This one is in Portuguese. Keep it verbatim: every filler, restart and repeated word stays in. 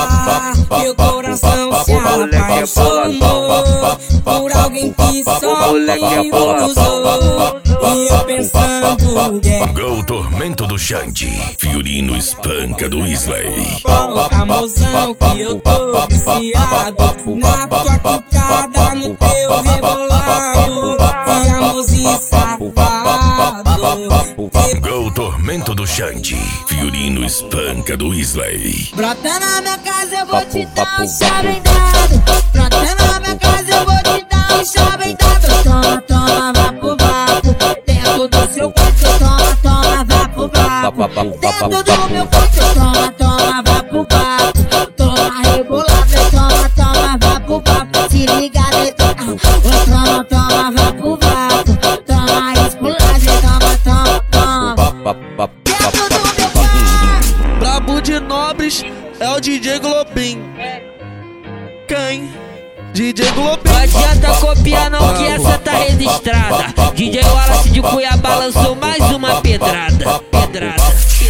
Meu coração se apaixonou por alguém que só me usou. E eu pensando que Gol Tormento do Xande, Fiorino Espanca do Isley. a mozão que eu tô viciado na tua quicada, no teu rebolado. E amorzinho safado. Gol Tormento do Xande, Fiorino Espanca do Isley. Brota na minha casa, eu vou te dar um chave dado. Brota na minha casa, eu vou te dar um chave dado. Toma, toma, vá pro vapo. Dentro do seu quarto, toma, toma, vá pro vapo. Dentro do meu quarto, toma, toma, vá pro vapo. Toma rebolada, toma, toma, vá pro vapo. Se liga, detona. Toma, toma, vá pro vapo. Toma explode, toma, toma, toma. Dentro do meu quarto. Brabo de Nobres é o D J Globinho. Quem? D J Globinho. Não adianta copiar não que essa tá registrada. D J Wallace de Cuiabá lançou mais uma pedrada. Pedrada.